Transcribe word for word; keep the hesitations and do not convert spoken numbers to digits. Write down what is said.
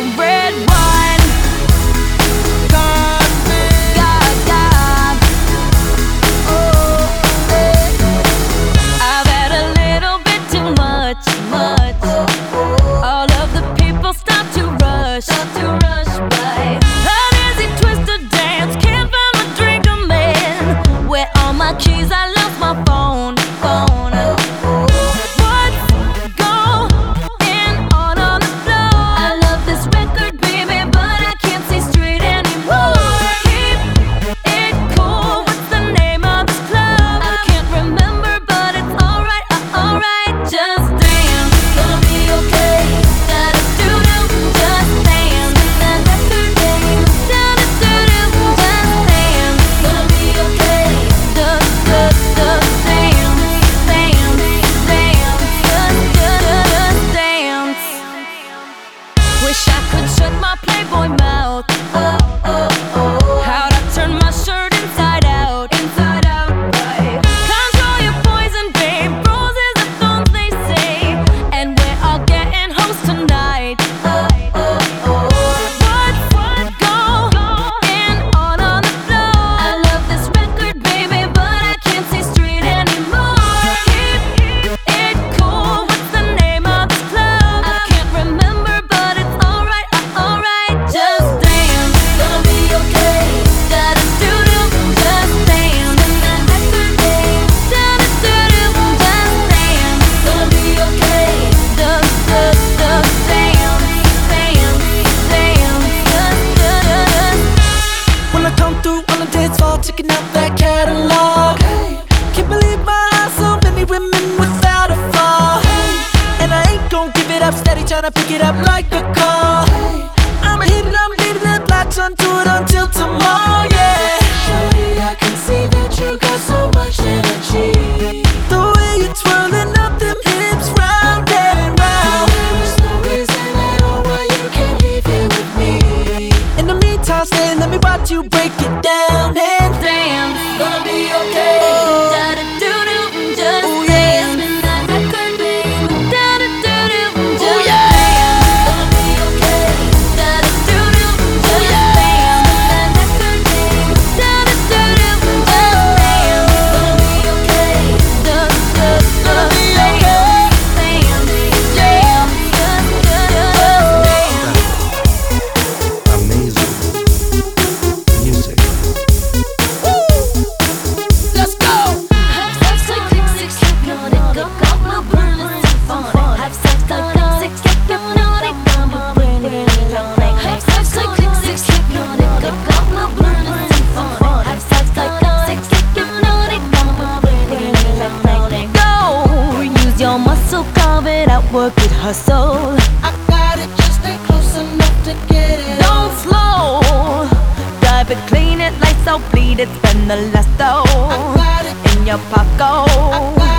red wine. God, God, God. Oh, I've had a little bit too much, much. All of the people stop to rush, stop to rush by. An easy twister dance, can't find my drink, I'm in. Where are my keys? I lost my phone, phone. Wish I could shut my Playboy mouth. Oh, oh, oh. How'd I turn my shirt inside out? Inside out, right. Control your poison, babe. Roses are thorns, they say. And we're all getting hoes tonight. Oh, oh, oh. What's what's going on on the floor? I love this record, baby, but I can't see straight anymore. Keep it cool. What's the name of this club? I can't remember, but it's alright, alright, just dance. Gonna be okay. Da-da do do, just dance. That record name. Da-da do do, just dance. Gonna be okay. Da da da dance, dance, dance. Just da da da. When I come through on the dance floor, checking out that catalog. Hey, can't believe my eyes, so many women without a flaw. Hey, and I ain't gon' give it up, steady tryna pick it up like a call. Hey, I'ma hit it, I'm leaving it, latch onto it until tomorrow, yeah. Shorty, I can see that you got so much energy. The way you're twirling up them hips round and round. There is no reason at all why you can't leave here with me. In the meantime, stay, let me watch you break it down and Dance. gonna be okay. Da-da do do, just Ooh, yeah. dance. That record name. Da-da do do, just Ooh, dance. yeah. Gonna be okay. Da-da do do, just dance. That record name. Da-da do do, just dance. Gonna be okay. Da da da Gonna be dance, okay. dance, dance. Just da da dance. Amazing music. Let's go. Have sex like click six, hypnotic, go go, no burn, fun. Have sex like click six, hypnotic, go go, burn, burn, have sex like click six, hypnotic, go go, no burn, fun. Have sex like click six, hypnotic, go go, burn, go. Use your muscle, carve it out, work it, hustle. I got it, just stay close enough to get it. Don't slow, dive it, clean it, lights out, bleed it, spend the last I dough got it, in your pocket. I got